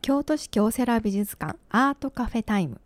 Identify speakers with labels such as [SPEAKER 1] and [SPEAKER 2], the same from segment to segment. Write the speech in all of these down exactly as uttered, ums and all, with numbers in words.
[SPEAKER 1] 京都市京セラ美術館アートカフェタイム。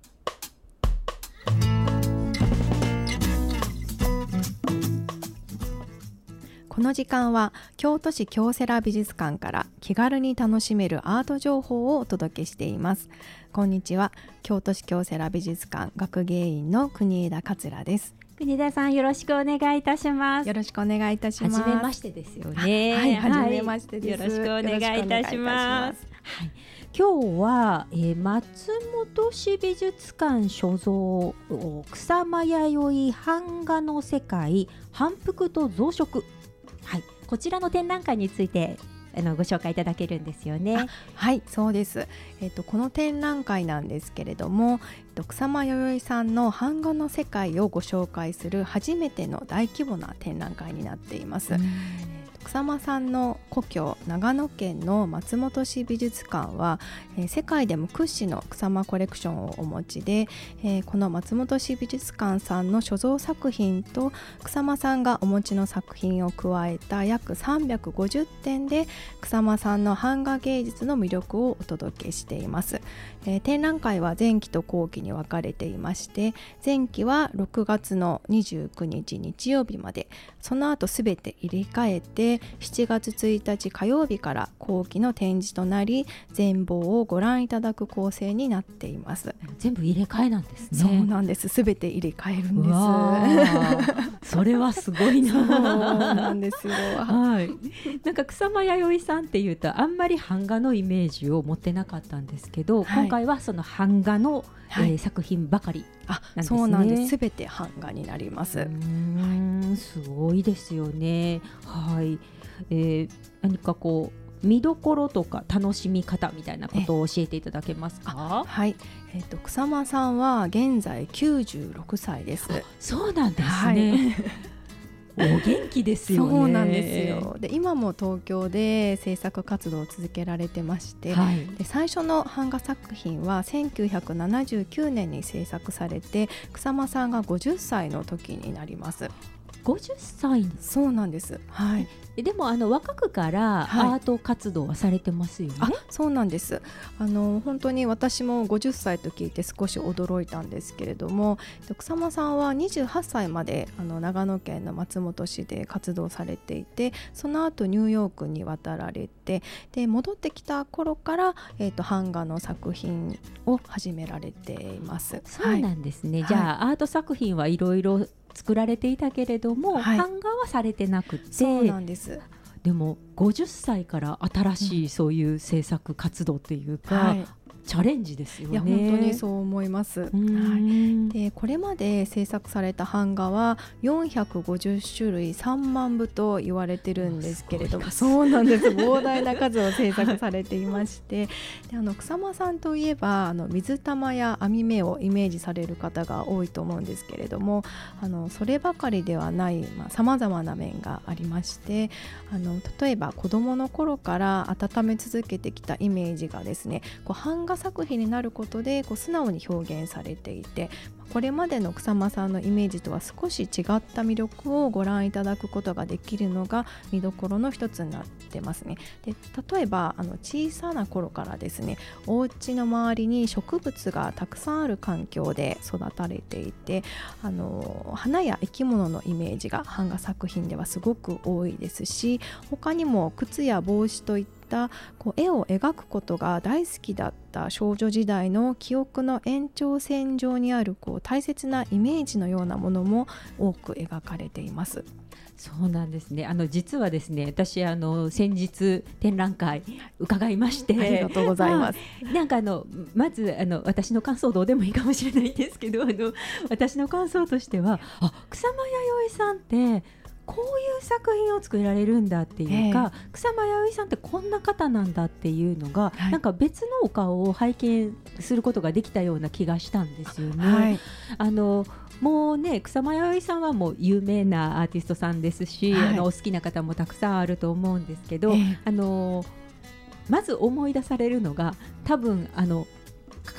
[SPEAKER 1] この時間は京都市京セラ美術館から気軽に楽しめるアート情報をお届けしています。こんにちは。京都市京セラ美術館学芸員の国枝桂です。
[SPEAKER 2] 国枝さん、よろしくお願いいたします。
[SPEAKER 1] よろしくお願いいたします。
[SPEAKER 2] はじめましてですよね。
[SPEAKER 1] はい、はじめましてです。
[SPEAKER 2] よろしくお願いいたします。はい、今日は、えー、松本市美術館所蔵草間彌生版画の世界反復と増殖、はい、こちらの展覧会についてあのご紹介いただけるんですよね。
[SPEAKER 1] はい、そうです。えっと、この展覧会なんですけれども、えっと、草間彌生さんの版画の世界をご紹介する初めての大規模な展覧会になっています。草間さんの故郷長野県の松本市美術館は、えー、世界でも屈指の草間コレクションをお持ちで、えー、この松本市美術館さんの所蔵作品と草間さんがお持ちの作品を加えた約さんびゃくごじゅってんで草間さんの版画芸術の魅力をお届けしています。えー、展覧会は前期と後期に分かれていまして、前期はろくがつのにじゅうくにち日曜日まで、その後すべて入れ替えてしちがつついたち火曜日から後期の展示となり、全貌をご覧いただく構成になっています。
[SPEAKER 2] 全部入れ替えなんですね。
[SPEAKER 1] そうなんです。すべて入れ替えるんです。
[SPEAKER 2] それはすごいな。そう
[SPEAKER 1] なんですよ。
[SPEAKER 2] はい。なんか草間彌生さんっていうとあんまり版画のイメージを持ってなかったんですけど、はい、今回はその版画の、はい、えー、作品ばかりなんですね。
[SPEAKER 1] そうなんです。すべて版画になります。う
[SPEAKER 2] ーん、すごいですよね。はい。えー、何かこう見どころとか楽しみ方みたいなことを教えていただけますか？
[SPEAKER 1] はい、えーと、草間さんは現在きゅうじゅうろくさいです。
[SPEAKER 2] そうなんですね。はい、お元気ですよね。
[SPEAKER 1] そうなんですよ。で、今も東京で制作活動を続けられてまして、はい、で最初の版画作品はせんきゅうひゃくななじゅうきゅうねんに制作されて、草間さんがごじゅっさいの時になります。
[SPEAKER 2] ごじゅっさい。
[SPEAKER 1] そうなんです。はい。
[SPEAKER 2] でもあの若くからアート活動はされてますよね。
[SPEAKER 1] はい、あ、そうなんです。あの本当に私もごじゅっさいと聞いて少し驚いたんですけれども、草間さんはにじゅうはっさいまであの長野県の松本市で活動されていて、その後ニューヨークに渡られて、で戻ってきた頃から、えーと、版画の作品を始められています。
[SPEAKER 2] そうなんですね。
[SPEAKER 1] はい、
[SPEAKER 2] じゃあ、はい、アート作品はいろいろ作られていたけれども、はい、版画はされてなくて。
[SPEAKER 1] そうなんです。
[SPEAKER 2] でもごじゅっさいから新しいそういう制作活動っていうか、うん、はい、チャレンジですよね。
[SPEAKER 1] いや本当にそう思います。はい、でこれまで制作された版画はよんひゃくごじゅっしゅるいさんまんぶと言われてるんですけれども、そうなんです。膨大な数を制作されていましてであの草間さんといえばあの水玉や網目をイメージされる方が多いと思うんですけれども、あのそればかりではないさまざ、まな面がありまして、あの例えば子どもの頃から温め続けてきたイメージがですね、こう版画作品になることでこう素直に表現されていて、これまでの草間さんのイメージとは少し違った魅力をご覧いただくことができるのが見どころの一つになってますね。で例えばあの小さな頃からですね、お家の周りに植物がたくさんある環境で育たれていて、あの花や生き物のイメージが版画作品ではすごく多いですし、他にも靴や帽子といったこう絵を描くことが大好きだった少女時代の記憶の延長線上にあるこう大切なイメージのようなものも多く描かれています。
[SPEAKER 2] そうなんですね。あの実はですね、私あの先日展覧会伺いまして、
[SPEAKER 1] ありがとうございます。
[SPEAKER 2] まあ、なんかあのまずあの私の感想どうでもいいかもしれないんですけど、あの私の感想としては、あ、草間彌生さんってこういう作品を作られるんだっていうか、えー、草間彌生さんってこんな方なんだっていうのが、はい、なんか別のお顔を拝見することができたような気がしたんですよね。はい、あのもうね、草間彌生さんはもう有名なアーティストさんですし、はい、あのお好きな方もたくさんあると思うんですけど、えー、あのまず思い出されるのが多分あの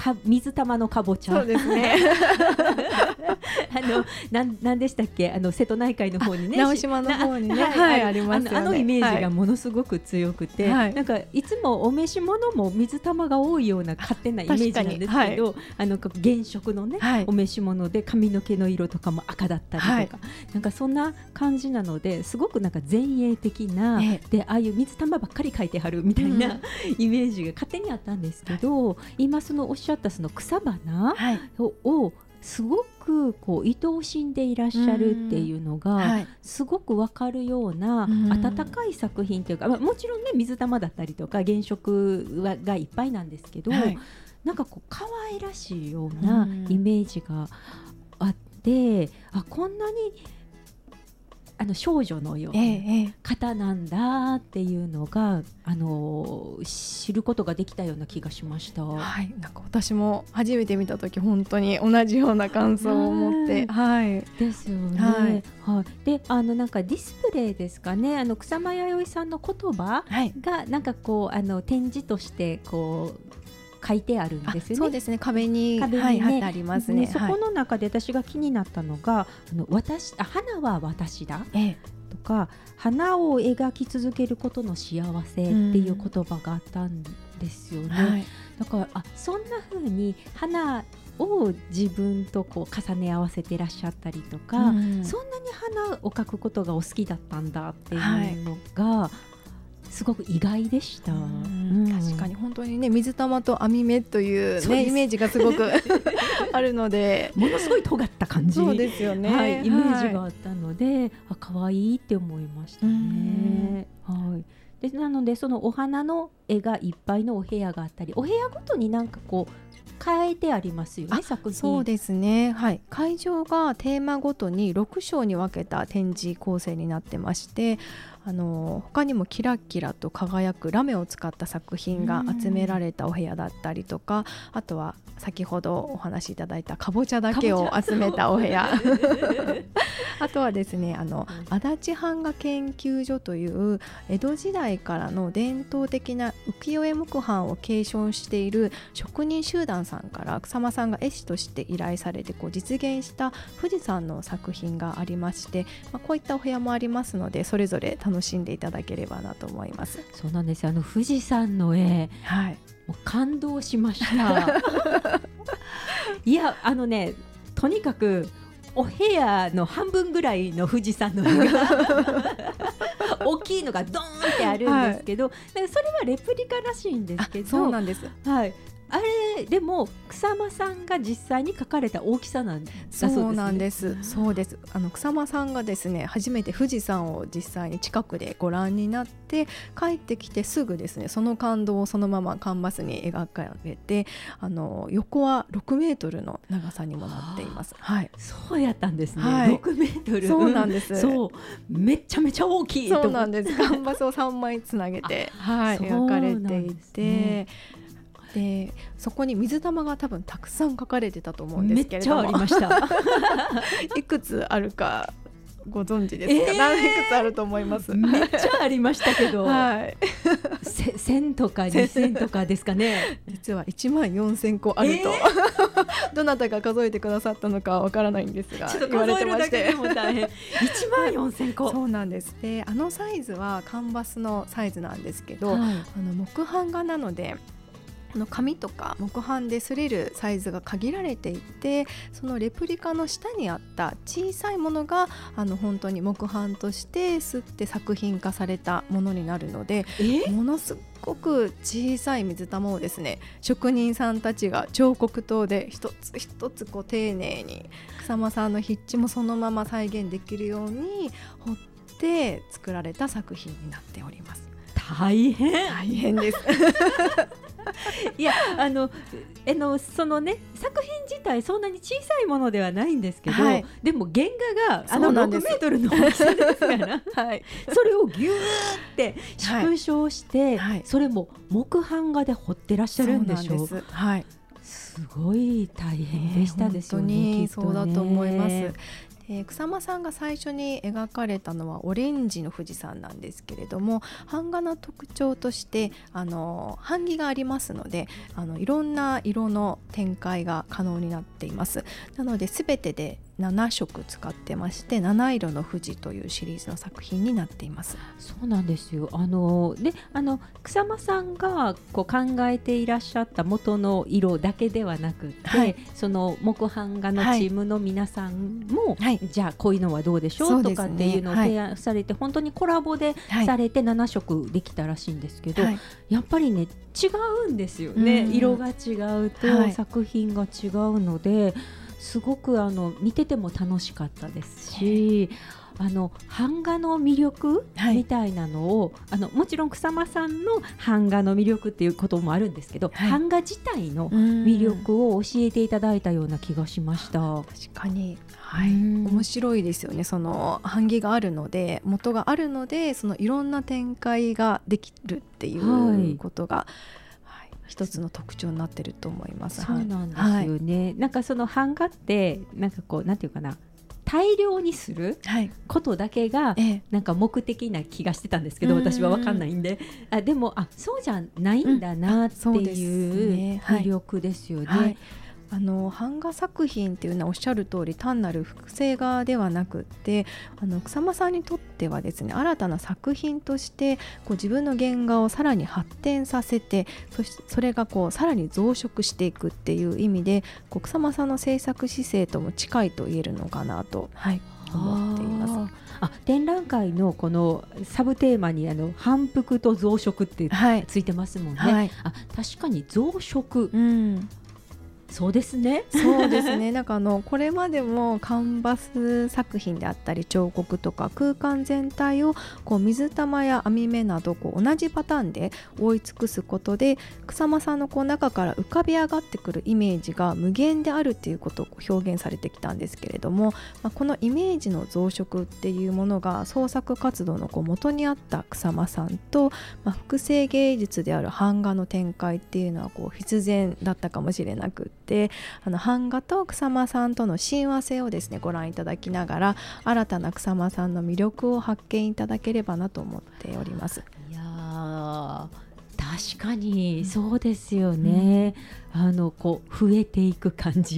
[SPEAKER 2] か水玉のかぼちゃ。
[SPEAKER 1] そうですね
[SPEAKER 2] あのなんなんでしたっけ、あの瀬戸内海の方にね、
[SPEAKER 1] 直島の方にね、
[SPEAKER 2] はい
[SPEAKER 1] はい、ありますよね。
[SPEAKER 2] あの、あのイメージがものすごく強くて、はい、なんかいつもお召し物も水玉が多いような勝手なイメージなんですけど、はい、あの原色のね、はい、お召し物で髪の毛の色とかも赤だったりとか、はい、なんかそんな感じなのですごくなんか前衛的な、ええ、でああいう水玉ばっかり描いてはるみたいな、うん、イメージが勝手にあったんですけど、はい、今そのおっしゃったその草花を、はい、すごくこう愛おしんでいらっしゃるっていうのが、はい、すごくわかるような温かい作品というか、まあ、もちろんね水玉だったりとか原色はがいっぱいなんですけど、はい、なんかこう可愛らしいようなイメージがあって、あ、こんなにあの少女のような方なんだっていうのが、ええ、あの知ることができたような気がしました。
[SPEAKER 1] はい、なんか私も初めて見た時本当に同じような感想を持って、はい、
[SPEAKER 2] ですよね。はい、はい、であのなんかディスプレイですかね、あの草間彌生さんの言葉がなんかこうあの展示としてこう書いてあるんですよね。
[SPEAKER 1] そうですね、壁に、壁にね、はい、貼ってありますね。ね、
[SPEAKER 2] そこの中で私が気になったのが、はい、あの私あ花は私だ、ええ、とか花を描き続けることの幸せっていう言葉があったんですよね。はい、だからあそんな風に花を自分とこう重ね合わせていらっしゃったりとか、うん、そんなに花を描くことがお好きだったんだっていうのが、はい、すごく意外でした。うん、
[SPEAKER 1] 確かに本当にね、水玉と網目という、ね、イメージがすごくあるので
[SPEAKER 2] ものすごい尖った感じ、
[SPEAKER 1] そうですよね、
[SPEAKER 2] はい、イメージがあったので、はい、あ可愛いって思いましたね。はい、でなのでそのお花の絵がいっぱいのお部屋があったり、お部屋ごとになんかこう変えてありますよね、作品。
[SPEAKER 1] そうですね、はい、会場がテーマごとにろく章に分けた展示構成になってまして、あの他にもキラキラと輝くラメを使った作品が集められたお部屋だったりとか、あとは先ほどお話しいただいたかぼちゃだけを集めたお部屋あとはですね、あの足立版画研究所という江戸時代からの伝統的な浮世絵木版を継承している職人集団さんから草間さんが絵師として依頼されてこう実現した富士山の作品がありまして、まあ、こういったお部屋もありますので、それぞれ楽しんでいただければなと思います。
[SPEAKER 2] そうなんです、あの富士山の絵、はい、もう感動しましたいやあのね、とにかくお部屋の半分ぐらいの富士山の絵が大きいのがドーンってあるんですけど、はい、それはレプリカらしいんですけど、
[SPEAKER 1] そうなんです、
[SPEAKER 2] はい、あれでも草間さんが実際に描かれた大きさなんだそうですね。
[SPEAKER 1] そうなんです、そうです。あの草間さんがですね、初めて富士山を実際に近くでご覧になって帰ってきてすぐですね、その感動をそのままカンバスに描かれて、あの横はろくメートルの長さにもなっています。はい、
[SPEAKER 2] そうやったんですね、はい、ろくメートル。
[SPEAKER 1] そうなんです、
[SPEAKER 2] そうめちゃめちゃ大きい。
[SPEAKER 1] そうなんです、カンバスをさんまいつなげて、はい、描かれていて、でそこに水玉が多分たくさん描かれてたと思うんですけれども、
[SPEAKER 2] めっちゃありました
[SPEAKER 1] いくつあるかご存知ですか？えー、何いくつあると思います？
[SPEAKER 2] めっちゃありましたけど、はい、せんとかにせんとかですかね
[SPEAKER 1] 実はいちまんよんせんこあると、えー、どなたが数えてくださったのかわからないんですが、
[SPEAKER 2] ちょっと数えるだけでも大変いちまんよんせんこ。
[SPEAKER 1] そうなんです。であのサイズはカンバスのサイズなんですけど、はい、あの木版画なのでの紙とか木版で擦れるサイズが限られていて、そのレプリカの下にあった小さいものがあの本当に木版として刷って作品化されたものになるので、ものすごく小さい水玉をですね、職人さんたちが彫刻刀で一つ一つこう丁寧に草間さんの筆致もそのまま再現できるように彫って作られた作品になっております。
[SPEAKER 2] 大変
[SPEAKER 1] 大変です
[SPEAKER 2] いやあのえのそのね作品自体そんなに小さいものではないんですけど、はい、でも原画があのろくメートルの大きさですから、はい、それをギューって縮小して、はい、それも木版画で彫ってらっしゃるんでしょう。そうなんです、はい、すごい大変でしたですよね。
[SPEAKER 1] 本当にそうだと思います。 で草間さんが最初に描かれたのはオレンジの富士山なんですけれども、版画の特徴としてあの版木がありますので、あのいろんな色の展開が可能になっています。なので全てでななしょく使ってまして、七色の富士というシリーズの作品になっています。
[SPEAKER 2] そうなんですよ。あのであの草間さんがこう考えていらっしゃった元の色だけではなくて、はい、その木版画のチームの皆さんも、はい、じゃあこういうのはどうでしょう、ね、とかっていうのを提案されて、はい、本当にコラボでされてななしょくできたらしいんですけど、はい、やっぱりね違うんですよね、うん、色が違うと作品が違うので、はい、すごくあの見てても楽しかったですし、あの版画の魅力みたいなのを、はい、あのもちろん草間さんの版画の魅力っていうこともあるんですけど、はい、版画自体の魅力を教えていただいたような気がしました。
[SPEAKER 1] 確かに、はい、面白いですよね。その版木があるので、元があるので、そのいろんな展開ができるっていうことが、はい、一つの特徴になってると思います。
[SPEAKER 2] そうなんですよね、はい、なんかその版画ってなんかこうなんていうかな、大量にすることだけがなんか目的な気がしてたんですけど、私は分かんないんで、あでもあそうじゃないんだなっていう魅力ですよね。
[SPEAKER 1] はいはい、あの版画作品っていうのはおっしゃる通り単なる複製画ではなくって、あの草間さんにとってはですね、新たな作品としてこう自分の原画をさらに発展させて、そしてそれがこうさらに増殖していくっていう意味で、こう草間さんの制作姿勢とも近いと言えるのかなと、はい、思っています。
[SPEAKER 2] あ、展覧会のこのサブテーマにあの反復と増殖ってついてますもんね。はいはい、あ確かに増殖、うんそうですね。
[SPEAKER 1] そうですね。なんかあのこれまでもカンバス作品であったり彫刻とか空間全体をこう水玉や網目などこう同じパターンで覆い尽くすことで、草間さんのこう中から浮かび上がってくるイメージが無限であるっていうことを表現されてきたんですけれども、まあ、このイメージの増殖っていうものが創作活動のこう元にあった草間さんと、まあ、複製芸術である版画の展開っていうのはこう必然だったかもしれなくて、であの版画と草間さんとの親和性をですねご覧いただきながら、新たな草間さんの魅力を発見いただければなと思っております。
[SPEAKER 2] いや確かにそうですよね、うん、あのこう増えていく感じ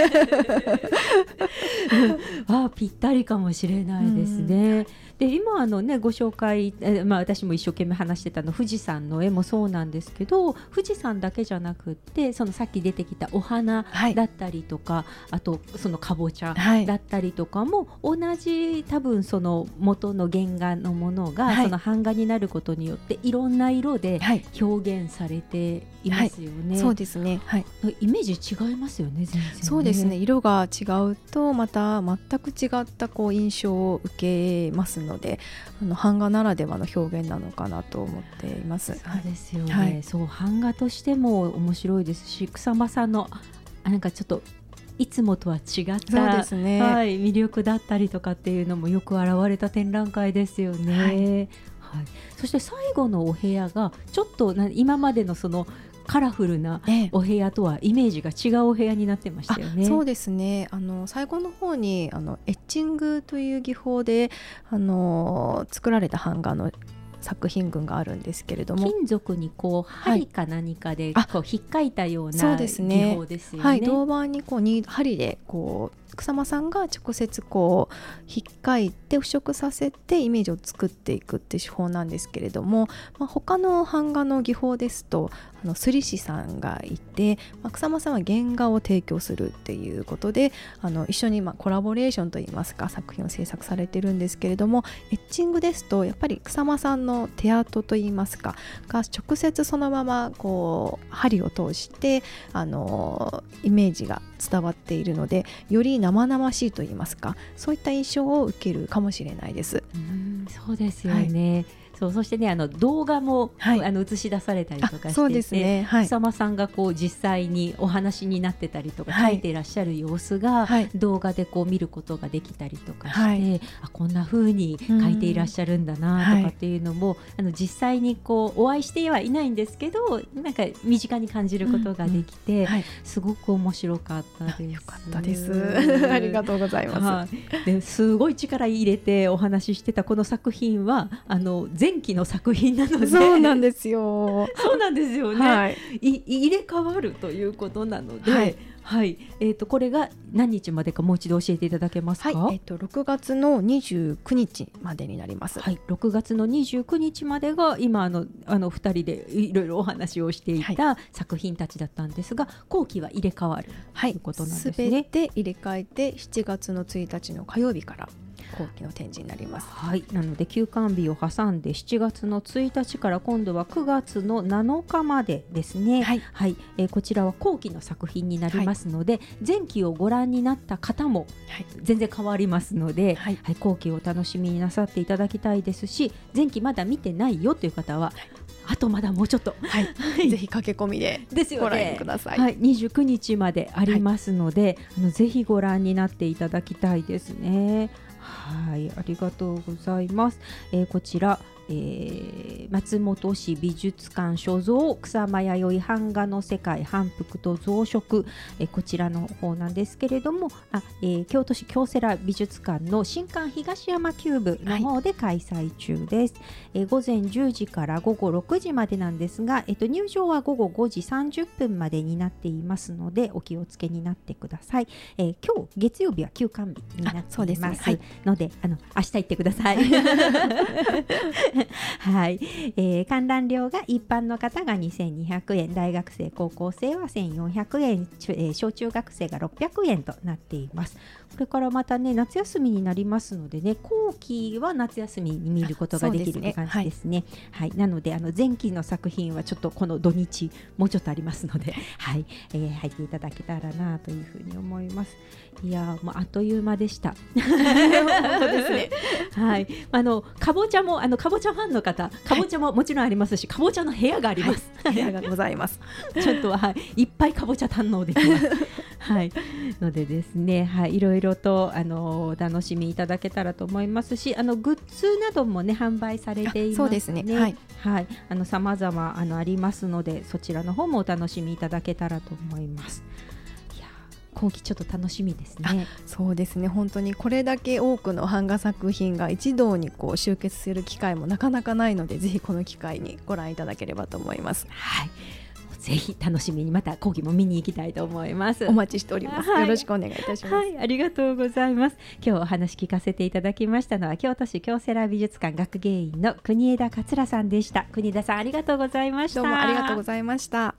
[SPEAKER 2] あぴったりかもしれないですね。で今あの、ね、ご紹介、え、まあ、私も一生懸命話してたの富士山の絵もそうなんですけど、富士山だけじゃなくってそのさっき出てきたお花だったりとか、はい、あとそのかぼちゃだったりとかも、はい、同じ多分その元の原画のものが、はい、その版画になることによっていろんな色で表現されていますよね。
[SPEAKER 1] はい、そうですね、はい、
[SPEAKER 2] イメージ違いますよね、全然ね。
[SPEAKER 1] そうですね、色が違うとまた全く違ったこう印象を受けますので、あの版画ならではの表現なのかなと思っています。
[SPEAKER 2] そうですよね、はい、そう版画としても面白いですし、草間さんのあなんかちょっといつもとは違った、
[SPEAKER 1] そうですね、
[SPEAKER 2] はい、魅力だったりとかっていうのもよく現れた展覧会ですよね。はいはい、そして最後のお部屋がちょっとな今までのそのカラフルなお部屋とはイメージが違うお部屋になってましたよね。
[SPEAKER 1] そうですね、あの最後の方にあのエッチングという技法であの作られた版画の作品群があるんですけれども、
[SPEAKER 2] 金属にこう針か何かでこう引っかいたような技法ですよね。
[SPEAKER 1] はい、銅板にこうに針でこう草間さんが直接こう引っかいて腐食させてイメージを作っていくっていう手法なんですけれども、まあ、他の版画の技法ですとあの摺師さんがいて、まあ、草間さんは原画を提供するっていうことであの一緒にまあコラボレーションといいますか作品を制作されてるんですけれども、エッチングですとやっぱり草間さんの手跡といいますかが直接そのままこう針を通してあのイメージが伝わっているので、より生々しいといいますかそういった印象を受けるかもしれないです。
[SPEAKER 2] うんそうですよね、はい、 そうそしてねあの動画も、
[SPEAKER 1] はい、
[SPEAKER 2] あの映し出されたりとかしていて、
[SPEAKER 1] そうですね、はい、
[SPEAKER 2] 草間さんがこう実際にお話になってたりとか、はい、書いていらっしゃる様子が、はい、動画でこう見ることができたりとかして、はい、あこんな風に書いていらっしゃるんだなとかっていうのも、はい、あの実際にこうお会いしてはいないんですけどなんか身近に感じることができて、うんうんはい、すごく面白かったです。
[SPEAKER 1] よかったですありがとうございます、は
[SPEAKER 2] い、ですごい力入れてお話ししてたこの作品はあの前期の作品なので
[SPEAKER 1] そうなんですよ
[SPEAKER 2] そうなんですよね、はい、い入れ替わるということなので、はいはい、えーと、これが何日までかもう一度教えていただけますか。
[SPEAKER 1] はい、えーと、ろくがつのにじゅうくにちまでになります。
[SPEAKER 2] はい、ろくがつのにじゅうくにちまでが今あのあのふたりでいろいろお話をしていた作品たちだったんですが、はい、後期は入れ替わる、はい、ということなんですね。
[SPEAKER 1] すべて入れ替えてしちがつのついたちの火曜日から後期の展示になります。
[SPEAKER 2] はい、なので休館日を挟んでしちがつのついたちから今度はくがつのなのかまでですね。はい、はい、えー、こちらは後期の作品になりますので、はい、前期をご覧になった方も全然変わりますので、はいはい、後期をお楽しみになさっていただきたいですし、前期まだ見てないよという方は、はい、あとまだもうちょっと、
[SPEAKER 1] はい、ぜひ駆け込みでご覧ください。
[SPEAKER 2] はい、にじゅうくにちまでありますので、はい、あのぜひご覧になっていただきたいですね。はい、ありがとうございます。えー、こちら、えー、松本市美術館所蔵草間彌生版画の世界反復と増殖、えー、こちらの方なんですけれども、あ、えー、京都市京セラ美術館の新館東山キューブの方で開催中です。はい、えー、午前じゅうじから午後ろくじまでなんですが、えー、と入場は午後ごじさんじゅっぷんまでになっていますのでお気をつけになってください。えー、今日月曜日は休館日になっています、はい、のであの明日行ってくださいはい、えー、観覧料が一般の方がにせんにひゃくえん、大学生高校生はせんよんひゃくえん、えー、小中学生がろっぴゃくえんとなっています。これからまたね夏休みになりますのでね、後期は夏休みに見ることができるって感じですね。はい、はい、なのであの前期の作品はちょっとこの土日もうちょっとありますので、はい、えー、入っていただけたらなというふうに思います。いやもうあっという間でした本
[SPEAKER 1] 当ですね
[SPEAKER 2] はい、あのかぼちゃもあのかぼちゃファンの方、かぼちゃももちろんありますし、かぼちゃの部屋があります、
[SPEAKER 1] はい、部屋がございます
[SPEAKER 2] ちょっと、はい、いっぱいかぼちゃ堪能できますはいのでですね、はい、いろいろとあのお楽しみいただけたらと思いますし、あのグッズなどもね販売されていますね。
[SPEAKER 1] そうですね、はい、
[SPEAKER 2] はい、あの様々あのありますので、そちらの方もお楽しみいただけたらと思います。後期ちょっと楽しみですね。
[SPEAKER 1] そうですね、本当にこれだけ多くの版画作品が一堂にこう集結する機会もなかなかないので、ぜひこの機会にご覧いただければと思います。
[SPEAKER 2] はい、ぜひ楽しみにまた後期も見に行きたいと思います。
[SPEAKER 1] お待ちしております、はい、よろしくお願いいたします。
[SPEAKER 2] はい、ありがとうございます。今日お話聞かせていただきましたのは京都市京セラ美術館学芸員の国枝桂さんでした。国枝さんありがとうございました。
[SPEAKER 1] どうもありがとうございました。